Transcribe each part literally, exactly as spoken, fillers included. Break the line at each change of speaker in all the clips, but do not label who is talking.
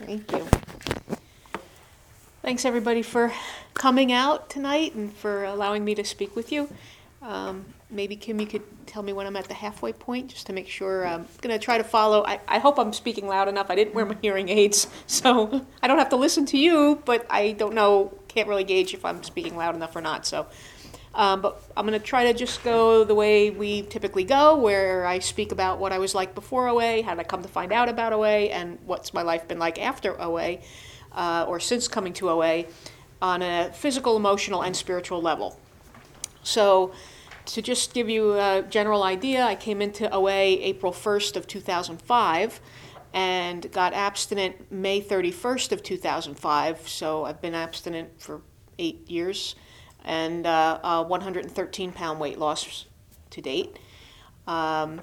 Thank you. Thanks everybody for coming out tonight and for allowing me to speak with you. Um, maybe Kim, you could tell me when I'm at the halfway point, just to make sure. I'm going to try to follow. I, I hope I'm speaking loud enough. I didn't wear my hearing aids, so I don't have to listen to you, but I don't know, can't really gauge if I'm speaking loud enough or not. So, um, but I'm going to try to just go the way we typically go, where I speak about what I was like before O A, how did I come to find out about O A, and what's my life been like after O A, uh, or since coming to O A, on a physical, emotional, and spiritual level. So, to just give you a general idea, I came into O A April first of two thousand five and got abstinent May thirty-first of two thousand five, so I've been abstinent for eight years, and uh, a one hundred thirteen pound weight loss to date. Um,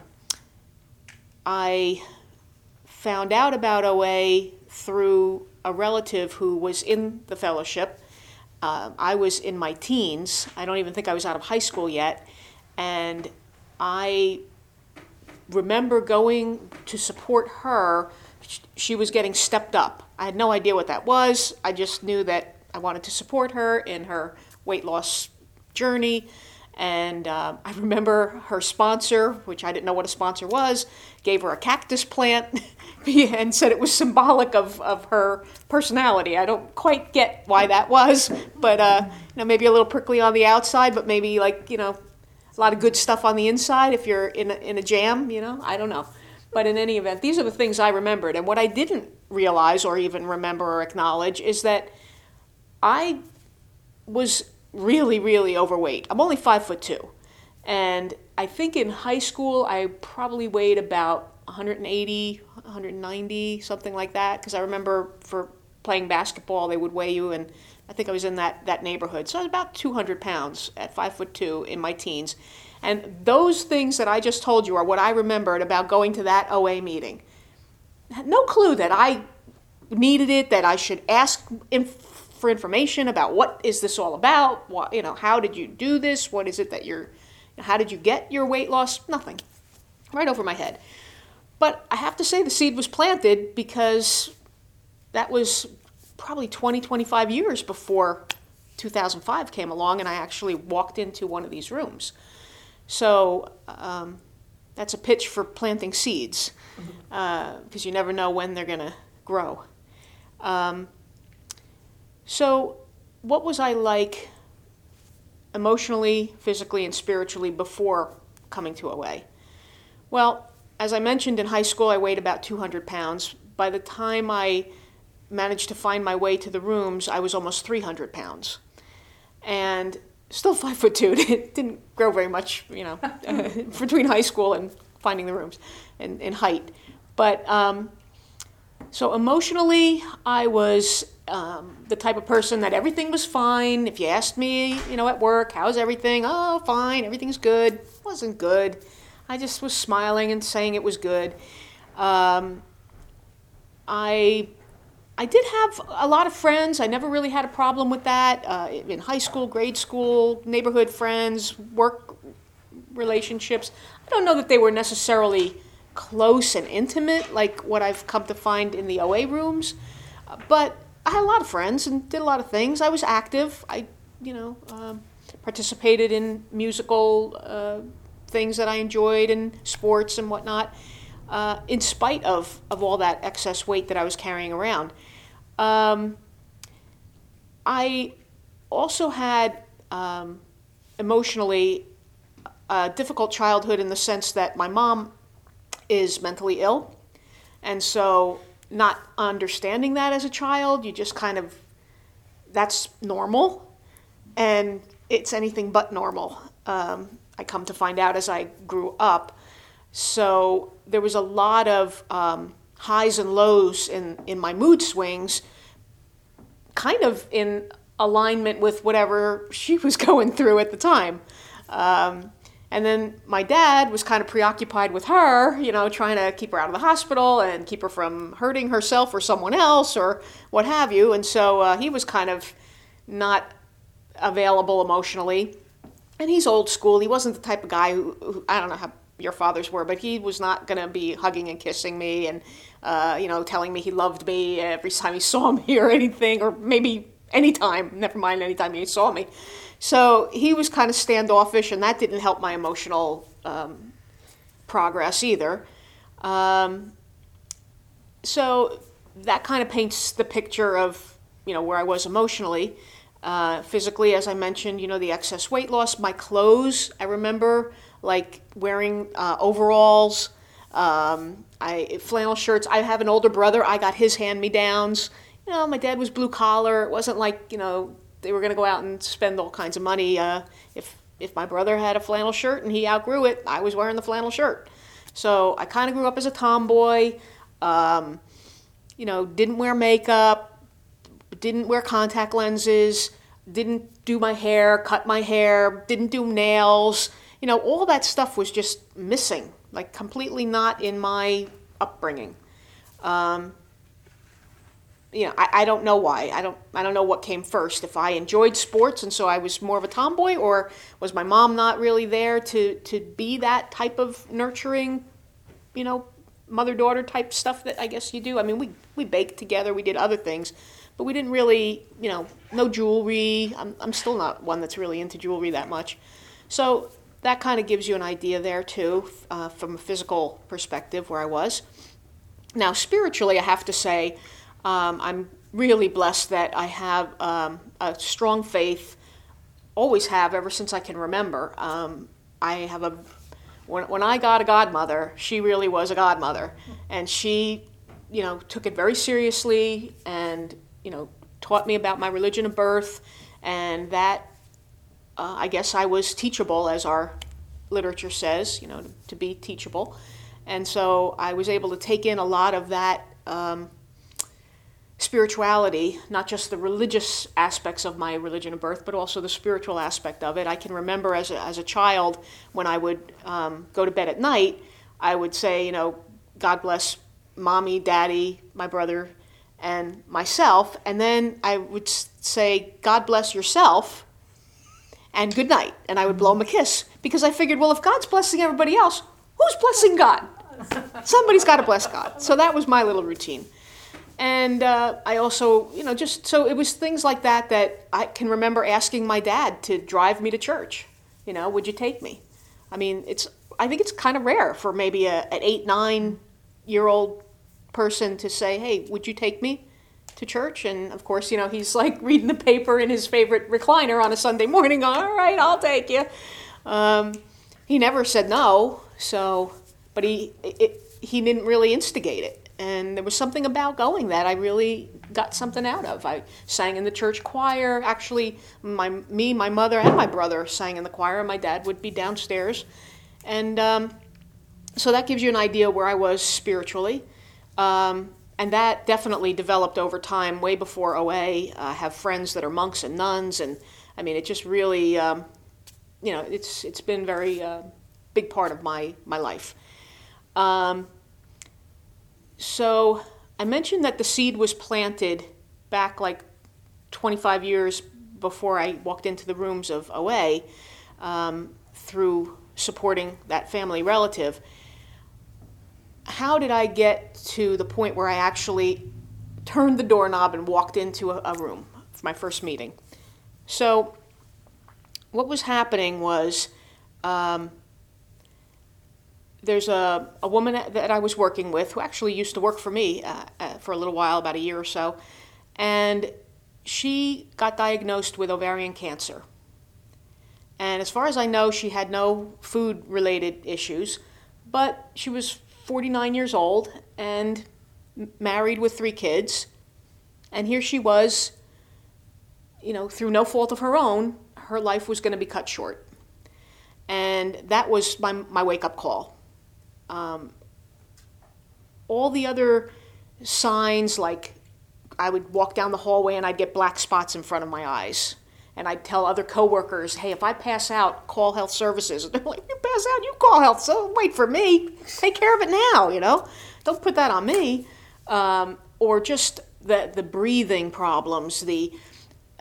I found out about O A through a relative who was in the fellowship. Uh, I was in my teens. I don't even think I was out of high school yet. And I remember going to support her. She was getting stepped up. I had no idea what that was. I just knew that I wanted to support her in her weight loss journey. And uh, I remember her sponsor, which I didn't know what a sponsor was, gave her a cactus plant and said it was symbolic of, of her personality. I don't quite get why that was, but uh, you know, maybe a little prickly on the outside, but maybe like, you know, a lot of good stuff on the inside if you're in a, in a jam, you know, I don't know. But in any event, these are the things I remembered. And what I didn't realize or even remember or acknowledge is that I was really, really overweight. I'm only five foot two. And I think in high school, I probably weighed about one hundred eighty, one hundred ninety, something like that. Because I remember for playing basketball, they would weigh you, and I think I was in that, that neighborhood. So I was about two hundred pounds at five foot two in my teens. And those things that I just told you are what I remembered about going to that O A meeting. I had no clue that I needed it, that I should ask inf- for information about what is this all about, what, you know, how did you do this, what is it that you're, how did you get your weight loss, nothing, right over my head. But I have to say the seed was planted because that was probably twenty, twenty-five years before two thousand five came along and I actually walked into one of these rooms. So um, that's a pitch for planting seeds, because uh, you never know when they're going to grow. Um, So what was I like emotionally, physically, and spiritually before coming to O A? Well, as I mentioned, in high school I weighed about two hundred pounds. By the time I managed to find my way to the rooms, I was almost three hundred pounds. And still five foot two. It didn't grow very much, you know, between high school and finding the rooms in, in height. But um, so emotionally, I was um, the type of person that everything was fine. If you asked me, you know, at work, how's everything? Oh, fine, everything's good. It wasn't good. I just was smiling and saying it was good. Um, I I did have a lot of friends. I never really had a problem with that. Uh, in high school, grade school, neighborhood friends, work relationships. I don't know that they were necessarily close and intimate like what I've come to find in the O A rooms, but I had a lot of friends and did a lot of things. I was active. I, you know, um, participated in musical uh, things that I enjoyed and sports and whatnot, uh, in spite of, of all that excess weight that I was carrying around. Um, I also had um, emotionally a difficult childhood in the sense that my mom is mentally ill, and so not understanding that as a child, you just kind of, that's normal, and it's anything but normal. Um, I come to find out as I grew up. So there was a lot of um, highs and lows in, in my mood swings, kind of in alignment with whatever she was going through at the time. Um, And then my dad was kind of preoccupied with her, you know, trying to keep her out of the hospital and keep her from hurting herself or someone else or what have you. And so uh, he was kind of not available emotionally. And he's old school. He wasn't the type of guy who, who I don't know how your fathers were, but he was not going to be hugging and kissing me and, uh, you know, telling me he loved me every time he saw me or anything, or maybe anytime, never mind anytime he saw me. So he was kind of standoffish, and that didn't help my emotional um, progress either. Um, so that kind of paints the picture of, you know, where I was emotionally. Uh, physically, as I mentioned, you know, the excess weight loss, my clothes, I remember like wearing uh, overalls, um, I flannel shirts. I have an older brother. I got his hand-me-downs. You know, my dad was blue collar. It wasn't like, you know, they were going to go out and spend all kinds of money. Uh, if if my brother had a flannel shirt and he outgrew it, I was wearing the flannel shirt. So I kind of grew up as a tomboy. Um, you know, didn't wear makeup, didn't wear contact lenses, didn't do my hair, cut my hair, didn't do nails. You know, all that stuff was just missing, like completely not in my upbringing. Um, you know, I, I don't know why. I don't I don't know what came first. If I enjoyed sports and so I was more of a tomboy, or was my mom not really there to, to be that type of nurturing, you know, mother-daughter type stuff that I guess you do. I mean, we, we baked together, we did other things, but we didn't really, you know, no jewelry. I'm, I'm still not one that's really into jewelry that much. So that kind of gives you an idea there too, uh, from a physical perspective where I was. Now, spiritually, I have to say, um, I'm really blessed that I have um, a strong faith, always have ever since I can remember. Um, I have a When, when I got a godmother, she really was a godmother, and she, you know, took it very seriously and, you know, taught me about my religion of birth, and that, uh, I guess I was teachable, as our literature says, you know, to, to be teachable. And so I was able to take in a lot of that um, spirituality, not just the religious aspects of my religion of birth, but also the spiritual aspect of it. I can remember as a, as a child, when I would um, go to bed at night, I would say, you know, God bless mommy, daddy, my brother, and myself. And then I would say, God bless yourself, and good night. And I would blow him a kiss, because I figured, well, if God's blessing everybody else, who's blessing God? Somebody's got to bless God. So that was my little routine. And uh, I also, you know, just, so it was things like that that I can remember asking my dad to drive me to church. You know, would you take me? I mean, it's, I think it's kind of rare for maybe a, an eight, nine-year-old person to say, hey, would you take me to church? And of course, you know, he's like reading the paper in his favorite recliner on a Sunday morning. All right, I'll take you. Um, he never said no, so, but he, it, he didn't really instigate it. And there was something about going that I really got something out of. I sang in the church choir. Actually, my me, my mother, and my brother sang in the choir. My dad would be downstairs. And um, so that gives you an idea where I was spiritually. Um, and that definitely developed over time, way before O A. I have friends that are monks and nuns. And, I mean, it just really, um, you know, it's it's been a very uh, big part of my, my life. Um, So I mentioned that the seed was planted back like twenty-five years before I walked into the rooms of O A, um, through supporting that family relative. How did I get to the point where I actually turned the doorknob and walked into a, a room for my first meeting? So what was happening was, um, there's a, a woman that I was working with who actually used to work for me uh, uh, for a little while, about a year or so, and she got diagnosed with ovarian cancer. And as far as I know, she had no food-related issues, but she was forty-nine years old and married with three kids, and here she was, you know, through no fault of her own, her life was going to be cut short. And that was my, my wake-up call. Um, all the other signs, like I would walk down the hallway and I'd get black spots in front of my eyes. And I'd tell other coworkers, hey, if I pass out, call health services. And they're like, you pass out, you call health, so wait for me. Take care of it now, you know. Don't put that on me. Um, or just the, the breathing problems, the uh,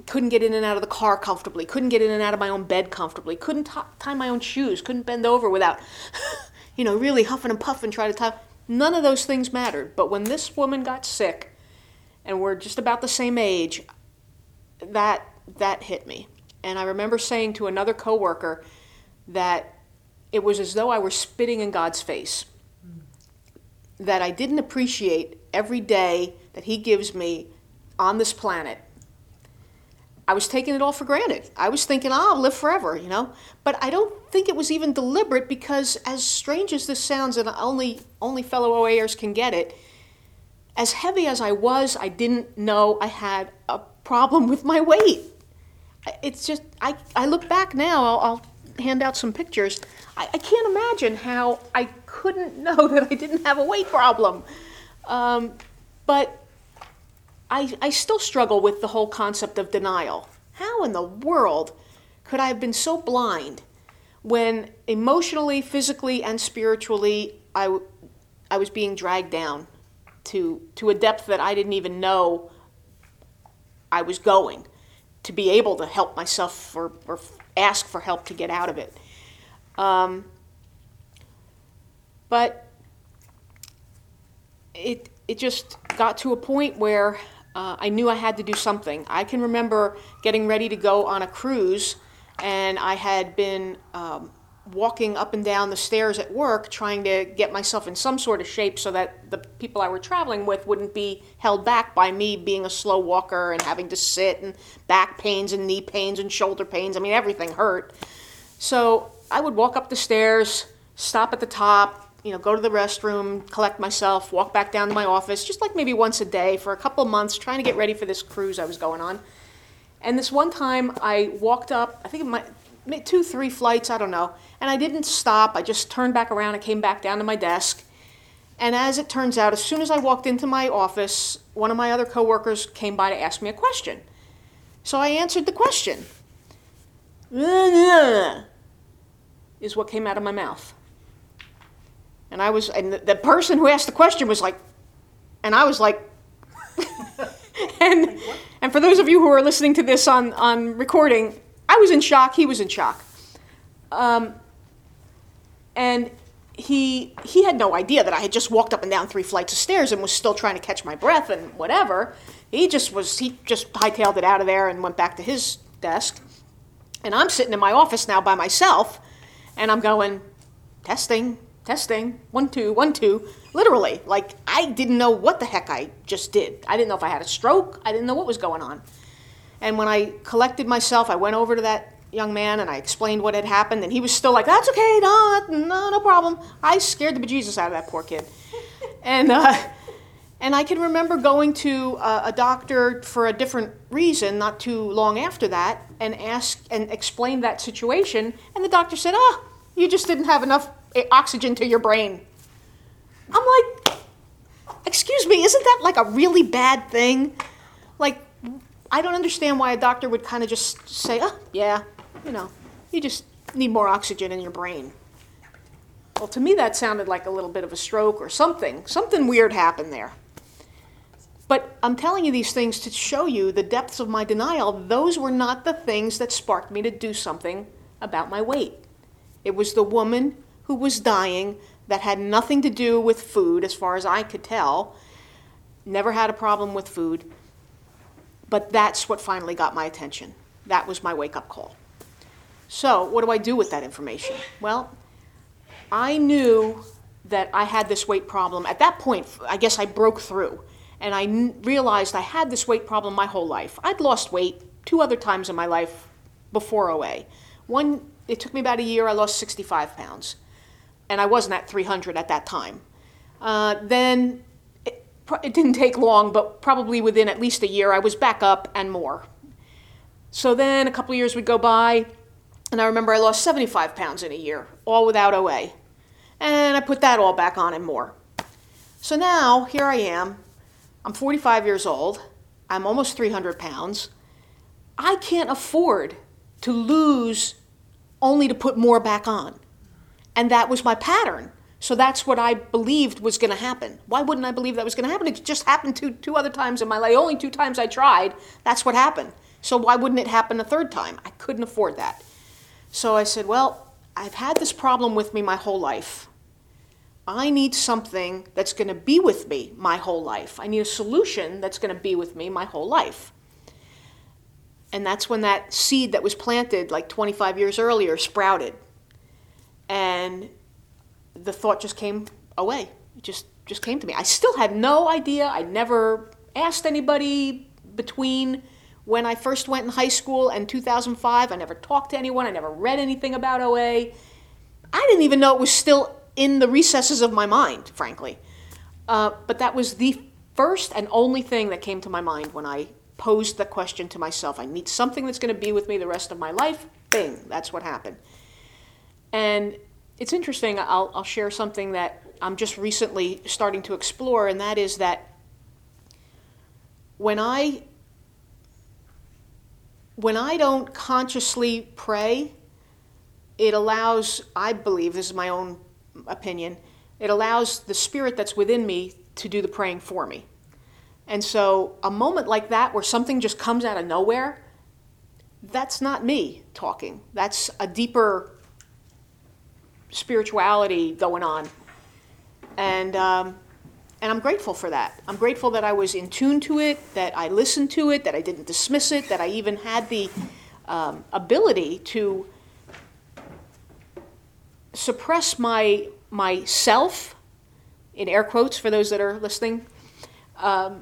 couldn't get in and out of the car comfortably, couldn't get in and out of my own bed comfortably, couldn't t- tie my own shoes, couldn't bend over without, you know, really huffing and puffing, trying to tie. None of those things mattered. But when this woman got sick, and we're just about the same age, that that hit me. And I remember saying to another coworker that it was as though I were spitting in God's face, that I didn't appreciate every day that he gives me on this planet. I was taking it all for granted. I was thinking, oh, I'll live forever, you know. But I don't think it was even deliberate, because as strange as this sounds, and only only fellow O A ers can get it, as heavy as I was, I didn't know I had a problem with my weight. It's just, I, I look back now, I'll, I'll hand out some pictures. I, I can't imagine how I couldn't know that I didn't have a weight problem. Um, but I, I still struggle with the whole concept of denial. How in the world could I have been so blind when emotionally, physically, and spiritually I, I was being dragged down to, to a depth that I didn't even know I was going, to be able to help myself or, or ask for help to get out of it. Um, but it it just got to a point where uh, I knew I had to do something. I can remember getting ready to go on a cruise, and I had been um, walking up and down the stairs at work trying to get myself in some sort of shape so that the people I were traveling with wouldn't be held back by me being a slow walker and having to sit, and back pains and knee pains and shoulder pains. I mean, everything hurt. So I would walk up the stairs, stop at the top, you know, go to the restroom, collect myself, walk back down to my office, just like maybe once a day for a couple of months, trying to get ready for this cruise I was going on. And this one time I walked up, I think it might, two, three flights, I don't know, and I didn't stop. I just turned back around and came back down to my desk. And as it turns out, as soon as I walked into my office, one of my other coworkers came by to ask me a question. So I answered the question. Is what came out of my mouth. And I was, and the, the person who asked the question was like, and I was like, and and for those of you who are listening to this on, on recording, I was in shock, he was in shock. Um, and he he had no idea that I had just walked up and down three flights of stairs and was still trying to catch my breath and whatever. He just was, he just hightailed it out of there and went back to his desk. And I'm sitting in my office now by myself, and I'm going, testing, testing, one, two, one, two, literally. Like, I didn't know what the heck I just did. I didn't know if I had a stroke. I didn't know what was going on. And when I collected myself, I went over to that young man and I explained what had happened, and he was still like, that's okay, no, no, no problem. I scared the bejesus out of that poor kid. and uh, and I can remember going to uh, a doctor for a different reason not too long after that, and ask and explained that situation, and the doctor said, oh, you just didn't have enough oxygen to your brain. I'm like, excuse me, isn't that like a really bad thing? Like, I don't understand why a doctor would kind of just say, oh, yeah, you know, you just need more oxygen in your brain. Well, to me that sounded like a little bit of a stroke or something. Something weird happened there. But I'm telling you these things to show you the depths of my denial. Those were not the things that sparked me to do something about my weight. It was the woman who was dying that had nothing to do with food, as far as I could tell. Never had a problem with food. But that's what finally got my attention. That was my wake-up call. So what do I do with that information? Well, I knew that I had this weight problem. At that point, I guess I broke through. And I n- realized I had this weight problem my whole life. I'd lost weight two other times in my life before O A. One, it took me about a year, I lost sixty-five pounds. And I wasn't at three hundred at that time. Uh, then it, it didn't take long, but probably within at least a year, I was back up and more. So then a couple of years would go by, and I remember I lost seventy-five pounds in a year, all without O A. And I put that all back on and more. So now, here I am. I'm forty-five years old. I'm almost three hundred pounds. I can't afford to lose only to put more back on. And that was my pattern. So that's what I believed was going to happen. Why wouldn't I believe that was going to happen? It just happened two, two other times in my life. Only two times I tried. That's what happened. So why wouldn't it happen a third time? I couldn't afford that. So I said, well, I've had this problem with me my whole life. I need something that's going to be with me my whole life. I need a solution that's going to be with me my whole life. And that's when that seed that was planted like twenty-five years earlier sprouted. And the thought just came away. It just, just came to me. I still had no idea. I never asked anybody between when I first went in high school and two thousand five. I never talked to anyone. I never read anything about O A. I didn't even know it was still in the recesses of my mind, frankly. Uh, but that was the first and only thing that came to my mind when I posed the question to myself. I need something that's going to be with me the rest of my life. Bing, that's what happened. And it's interesting, I'll, I'll share something that I'm just recently starting to explore, and that is that when I, when I don't consciously pray, it allows, I believe, this is my own opinion, it allows the spirit that's within me to do the praying for me. And so a moment like that where something just comes out of nowhere, that's not me talking. That's a deeper spirituality going on. And um, and I'm grateful for that. I'm grateful that I was in tune to it, that I listened to it, that I didn't dismiss it, that I even had the um, ability to suppress my myself, in air quotes for those that are listening, um,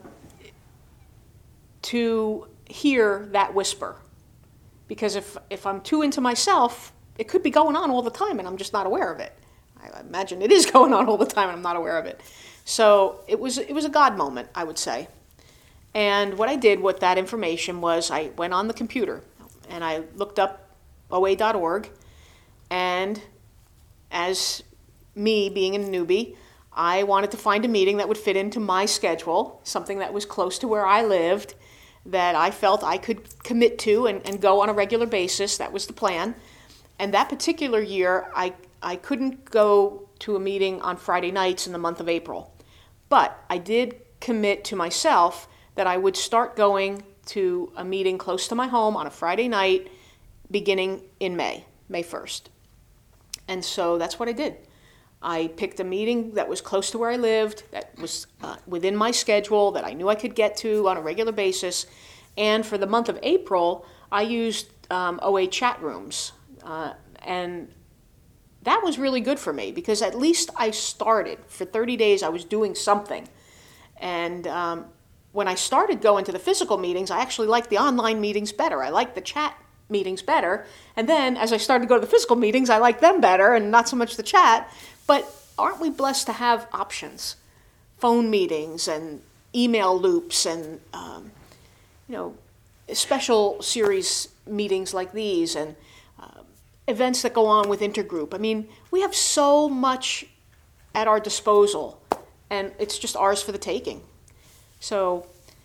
to hear that whisper. Because if, if I'm too into myself, it could be going on all the time and I'm just not aware of it. I imagine it is going on all the time and I'm not aware of it. So it was, it was a God moment, I would say. And what I did with that information was I went on the computer and I looked up O A dot org, and as me being a newbie, I wanted to find a meeting that would fit into my schedule, something that was close to where I lived, that I felt I could commit to and, and go on a regular basis. That was the plan. And that particular year, I, I couldn't go to a meeting on Friday nights in the month of April. But I did commit to myself that I would start going to a meeting close to my home on a Friday night beginning in May, May first. And so that's what I did. I picked a meeting that was close to where I lived, that was uh, within my schedule, that I knew I could get to on a regular basis. And for the month of April, I used um, O A chat rooms. Uh, and that was really good for me because at least I started. For thirty days, I was doing something. And um, when I started going to the physical meetings, I actually liked the online meetings better. I liked the chat meetings better. And then as I started to go to the physical meetings, I liked them better and not so much the chat. But aren't we blessed to have options? Phone meetings and email loops and, um, you know, special series meetings like these and uh, events that go on with Intergroup. I mean, we have so much at our disposal, and it's just ours for the taking. So,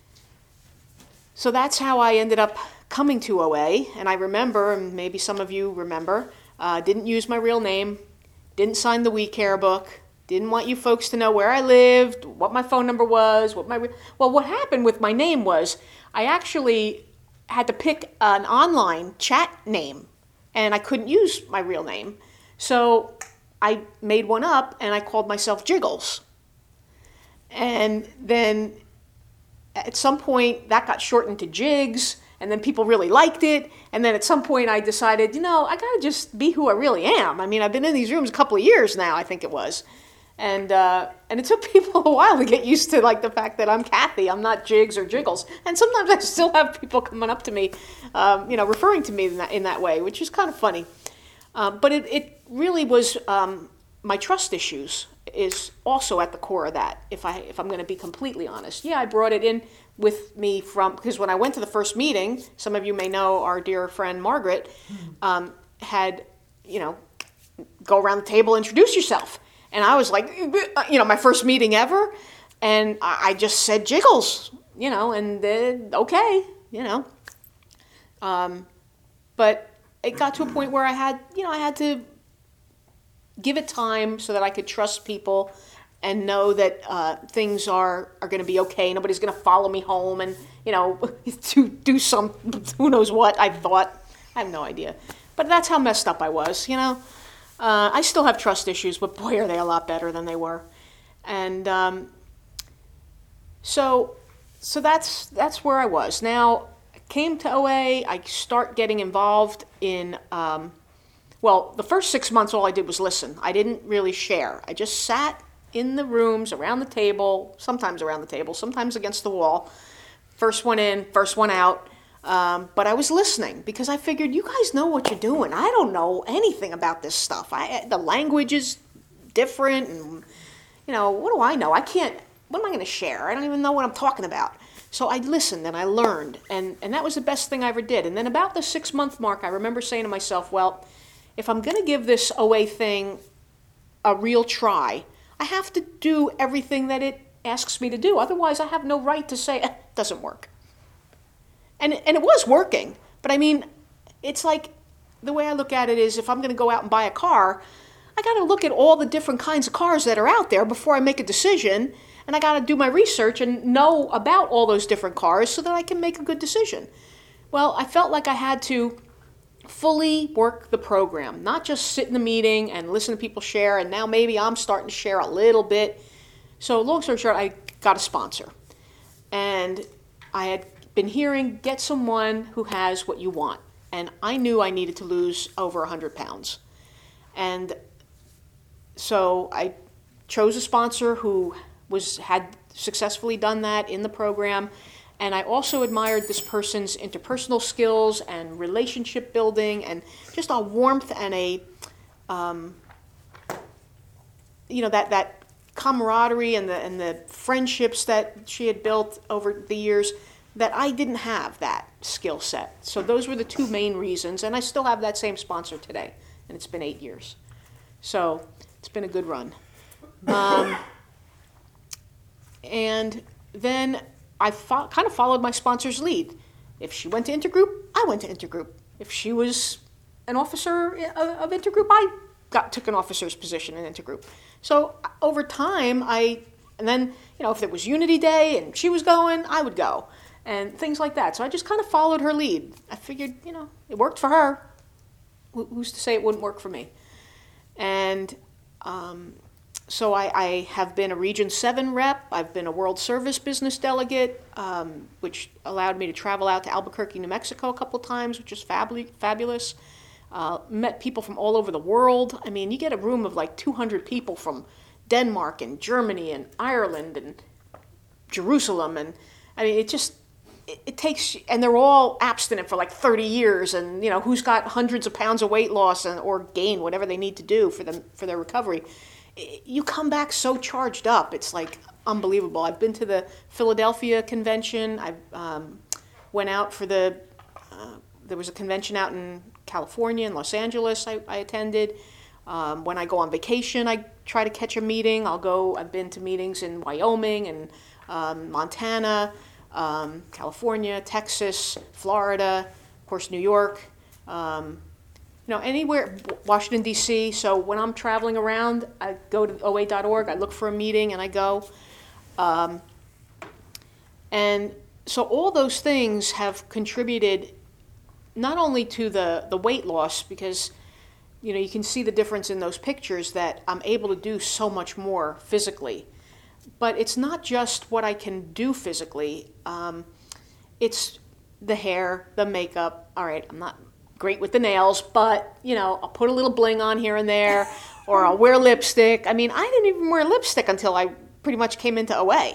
so that's how I ended up coming to O A. And I remember, and maybe some of you remember, uh, didn't use my real name. Didn't sign the We Care book. Didn't want you folks to know where I lived, what my phone number was, what my... Re- well, what happened with my name was I actually had to pick an online chat name, and I couldn't use my real name. So I made one up, and I called myself Jiggles. And then at some point, that got shortened to Jigs, and then people really liked it. And then at some point I decided, you know, I gotta just be who I really am. I mean, I've been in these rooms a couple of years now, I think it was. And uh, and it took people a while to get used to like the fact that I'm Kathy, I'm not Jigs or Jiggles. And sometimes I still have people coming up to me, um, you know, referring to me in that, in that way, which is kind of funny. Uh, but it, it really was um, my trust issues is also at the core of that, if, I, if I'm going to be completely honest. Yeah, I brought it in with me from, because when I went to the first meeting, some of you may know our dear friend Margaret um, had, you know, go around the table, introduce yourself. And I was like, you know, my first meeting ever. And I just said Jiggles, you know, and then, okay, you know. Um, but it got to a point where I had, you know, I had to give it time so that I could trust people and know that uh, things are, are going to be okay. Nobody's going to follow me home and, you know, to do some, who knows what I thought. I have no idea. But that's how messed up I was, you know. Uh, I still have trust issues, but boy, are they a lot better than they were. And um, so so that's that's where I was. Now, I came to O A. I start getting involved in, um, well, the first six months, all I did was listen. I didn't really share. I just sat in the rooms, around the table, sometimes around the table, sometimes against the wall. First one in, first one out. Um, but I was listening because I figured, you guys know what you're doing. I don't know anything about this stuff. I, the language is different, and, you know, what do I know? I can't, what am I going to share? I don't even know what I'm talking about. So I listened and I learned, and, and that was the best thing I ever did. And then about the six-month mark, I remember saying to myself, well, if I'm going to give this O A thing a real try, I have to do everything that it asks me to do. Otherwise, I have no right to say, eh, it doesn't work. And, and it was working, but I mean, it's like, the way I look at it is, if I'm going to go out and buy a car, I got to look at all the different kinds of cars that are out there before I make a decision, and I got to do my research and know about all those different cars so that I can make a good decision. Well, I felt like I had to fully work the program, not just sit in the meeting and listen to people share, and now maybe I'm starting to share a little bit. So long story short, I got a sponsor, and I had been hearing, get someone who has what you want. And I knew I needed to lose over one hundred pounds. And so I chose a sponsor who was had successfully done that in the program. And I also admired this person's interpersonal skills and relationship building and just a warmth and a, um, you know, that, that camaraderie and the, and the friendships that she had built over the years, that I didn't have that skill set. So those were the two main reasons, and I still have that same sponsor today, and it's been eight years. So it's been a good run. Um, and then I fo- kind of followed my sponsor's lead. If she went to Intergroup, I went to Intergroup. If she was an officer of, of Intergroup, I got took an officer's position in Intergroup. So over time, I, and then, you know, if it was Unity Day and she was going, I would go. And things like that. So I just kind of followed her lead. I figured, you know, it worked for her. Who's to say it wouldn't work for me? And um, so I, I have been a Region seven rep. I've been a World Service Business Delegate, um, which allowed me to travel out to Albuquerque, New Mexico a couple times, which is fably, fabulous. Uh, met people from all over the world. I mean, you get a room of like two hundred people from Denmark and Germany and Ireland and Jerusalem. And I mean, it just... it takes, and they're all abstinent for like thirty years, and you know, who's got hundreds of pounds of weight loss and or gain, whatever they need to do for them for their recovery. You come back so charged up, it's like unbelievable. I've been to the Philadelphia convention. I um, went out for the uh, there was a convention out in California, in Los Angeles. I, I attended. Um, when I go on vacation, I try to catch a meeting. I'll go. I've been to meetings in Wyoming and um, Montana. Um, California, Texas, Florida, of course, New York, um, you know, anywhere, Washington, D C. So when I'm traveling around, I go to O A dot org, I look for a meeting, and I go. Um, and so all those things have contributed not only to the, the weight loss, because, you know, you can see the difference in those pictures that I'm able to do so much more physically. But it's not just what I can do physically. Um, it's the hair, the makeup. All right, I'm not great with the nails, but, you know, I'll put a little bling on here and there, or I'll wear lipstick. I mean, I didn't even wear lipstick until I pretty much came into O A.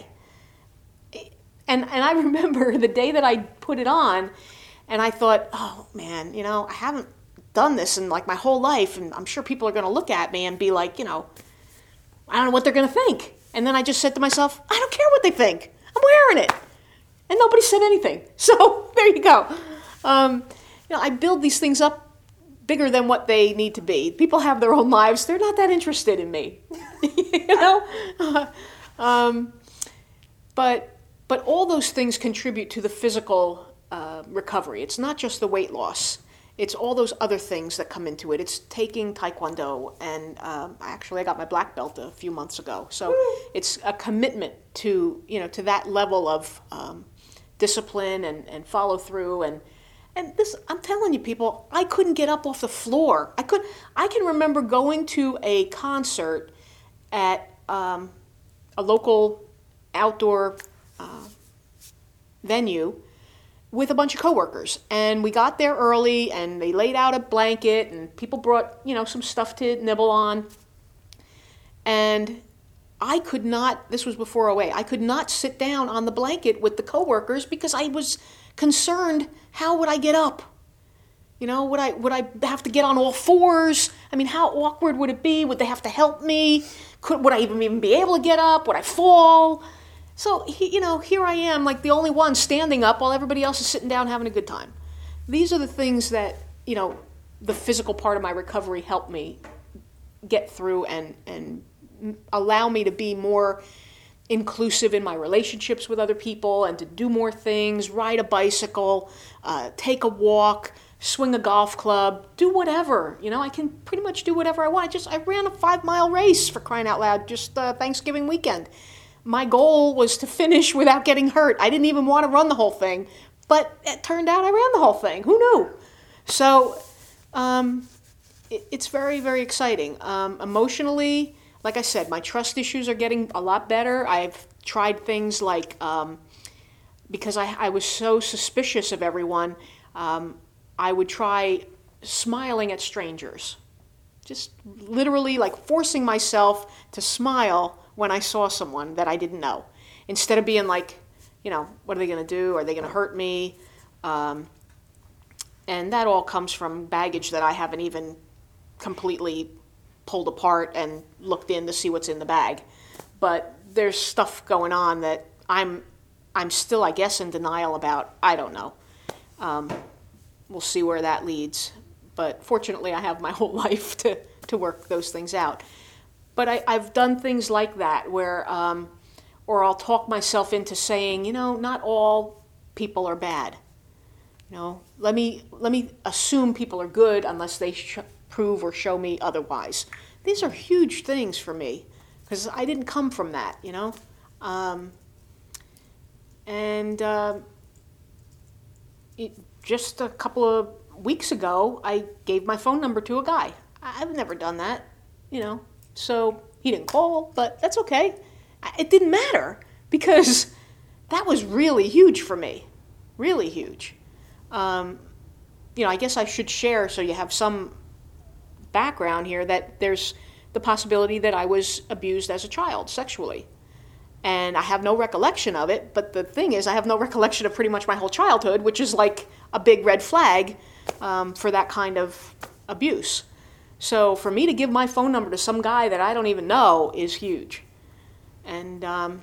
And, and I remember the day that I put it on, and I thought, oh, man, you know, I haven't done this in, like, my whole life, and I'm sure people are going to look at me and be like, you know, I don't know what they're going to think. And then I just said to myself, I don't care what they think. I'm wearing it. And nobody said anything. So there you go. Um, you know, I build these things up bigger than what they need to be. People have their own lives. They're not that interested in me. you know? Uh, um, but but all those things contribute to the physical uh, recovery. It's not just the weight loss. it's all those other things that come into it. It's taking Taekwondo, and um, actually I got my black belt a few months ago. So it's a commitment to, you know, to that level of um, discipline and, and follow through. And, and this, I'm telling you people, I couldn't get up off the floor. I could, I can remember going to a concert at um, a local outdoor uh, venue with a bunch of coworkers, and we got there early, and they laid out a blanket, and people brought, you know, some stuff to nibble on, and I could not, this was before oh eight, I could not sit down on the blanket with the coworkers because I was concerned, how would I get up? You know, would I would I have to get on all fours? I mean, how awkward would it be? Would they have to help me? Could would I even even be able to get up? Would I fall? So, he, you know, here I am, like the only one standing up while everybody else is sitting down having a good time. These are the things that, you know, the physical part of my recovery helped me get through and, and allow me to be more inclusive in my relationships with other people and to do more things, ride a bicycle, uh, take a walk, swing a golf club, do whatever. You know, I can pretty much do whatever I want. I just, I ran a five-mile race, for crying out loud, just uh, Thanksgiving weekend. My goal was to finish without getting hurt. I didn't even want to run the whole thing, but it turned out I ran the whole thing. Who knew? So um, it, it's very, very exciting. Um, emotionally, like I said, my trust issues are getting a lot better. I've tried things like, um, because I, I was so suspicious of everyone, um, I would try smiling at strangers. Just literally like forcing myself to smile when I saw someone that I didn't know, instead of being like, you know, what are they going to do? Are they going to hurt me? Um, and that all comes from baggage that I haven't even completely pulled apart and looked in to see what's in the bag. But there's stuff going on that I'm, I'm still, I guess, in denial about. I don't know. Um, we'll see where that leads. But fortunately, I have my whole life to, to work those things out. But I, I've done things like that where, um, or I'll talk myself into saying, you know, not all people are bad. You know, let me let me assume people are good unless they sh- prove or show me otherwise. These are huge things for me because I didn't come from that, you know. Um, and uh, it, just a couple of weeks ago, I gave my phone number to a guy. I've never done that, you know. So he didn't call, but that's okay. It didn't matter because that was really huge for me, really huge. Um, you know, I guess I should share so you have some background here that there's the possibility that I was abused as a child sexually. And I have no recollection of it, but the thing is I have no recollection of pretty much my whole childhood, which is like a big red flag um, for that kind of abuse. So for me to give my phone number to some guy that I don't even know is huge. And um,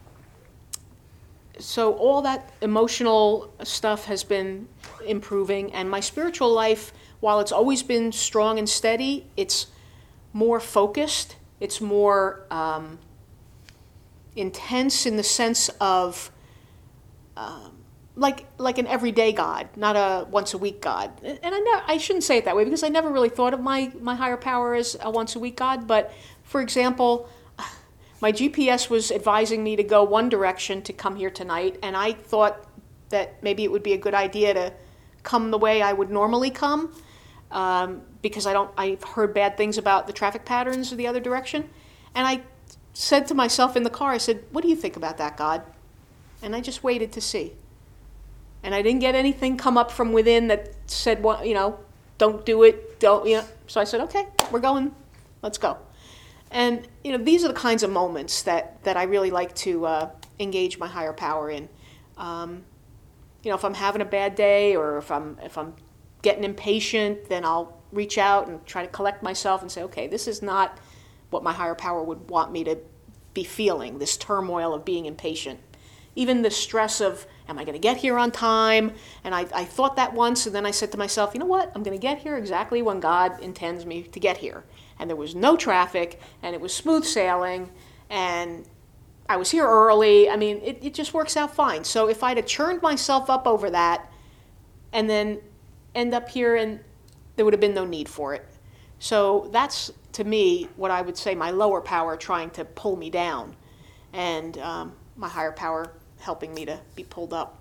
so all that emotional stuff has been improving. And my spiritual life, while it's always been strong and steady, it's more focused. It's more um, intense in the sense of um, like like an everyday God, not a once a week God. And I never, I shouldn't say it that way because I never really thought of my, my higher power as a once a week God. But for example, my G P S was advising me to go one direction to come here tonight, and I thought that maybe it would be a good idea to come the way I would normally come um, because I don't. I've heard bad things about the traffic patterns of the other direction, and I said to myself in the car, I said, "What do you think about that, God?" And I just waited to see. And I didn't get anything come up from within that said, well, you know, don't do it, don't, you know. So I said, okay, we're going, let's go. And, you know, these are the kinds of moments that, that I really like to uh, engage my higher power in. Um, you know, if I'm having a bad day or if I'm if I'm getting impatient, then I'll reach out and try to collect myself and say, okay, this is not what my higher power would want me to be feeling, this turmoil of being impatient. Even the stress of, am I going to get here on time? And I, I thought that once, and then I said to myself, you know what? I'm going to get here exactly when God intends me to get here. And there was no traffic, and it was smooth sailing, and I was here early. I mean, it, it just works out fine. So if I'd have churned myself up over that and then end up here and there would have been no need for it. So that's, to me, what I would say my lower power trying to pull me down, and um, my higher power helping me to be pulled up.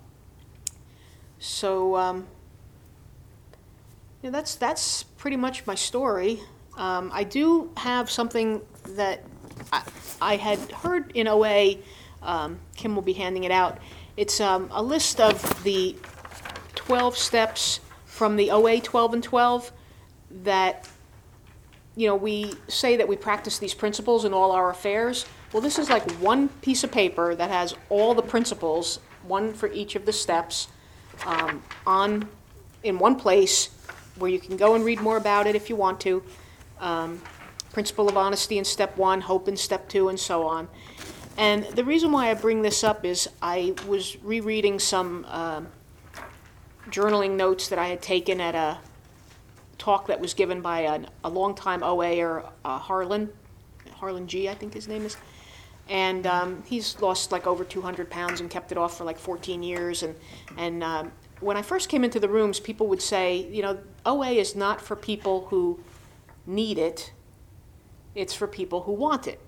So um, you know, that's that's pretty much my story. Um, I do have something that I, I had heard in O A. Um, Kim will be handing it out. It's um, a list of the twelve steps from the O A twelve and twelve that, you know, we say that we practice these principles in all our affairs. Well, this is like one piece of paper that has all the principles, one for each of the steps, um, on in one place where you can go and read more about it if you want to. Um, principle of honesty in step one, hope in step two, and so on. And the reason why I bring this up is I was rereading some uh, journaling notes that I had taken at a talk that was given by a, a longtime O A-er, uh, Harlan, Harlan G, I think his name is. And um, he's lost like over two hundred pounds and kept it off for like fourteen years. And, and um, when I first came into the rooms, people would say, you know, O A is not for people who need it, it's for people who want it.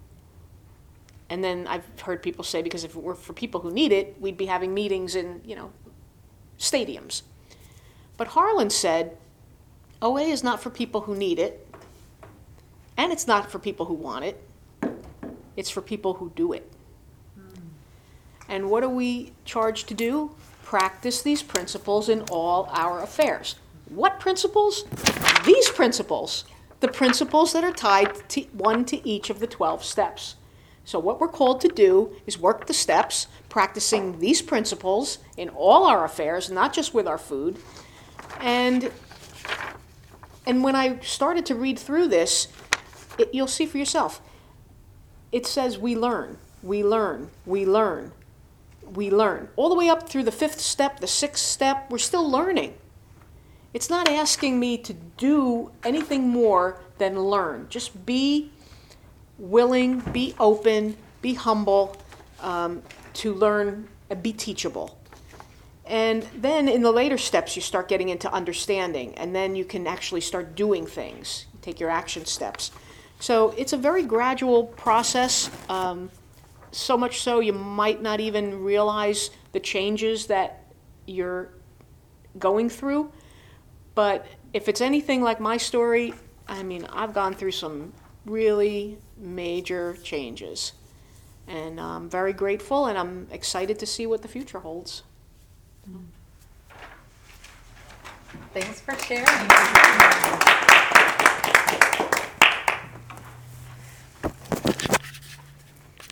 And then I've heard people say, because if it were for people who need it, we'd be having meetings in, you know, stadiums. But Harlan said, O A is not for people who need it, and it's not for people who want it. It's for people who do it. Mm. And what are we charged to do? Practice these principles in all our affairs. What principles? These principles. The principles that are tied to one to each of the twelve steps. So what we're called to do is work the steps, practicing these principles in all our affairs, not just with our food. And, and when I started to read through this, it, you'll see for yourself. It says we learn, we learn, we learn, we learn. All the way up through the fifth step, the sixth step, we're still learning. It's not asking me to do anything more than learn. Just be willing, be open, be humble, um, to learn and be teachable. And then in the later steps, you start getting into understanding, and then you can actually start doing things, take your action steps. So it's a very gradual process, um, so much so you might not even realize the changes that you're going through. But if it's anything like my story, I mean, I've gone through some really major changes. And I'm very grateful, and I'm excited to see what the future holds.
Thanks for sharing.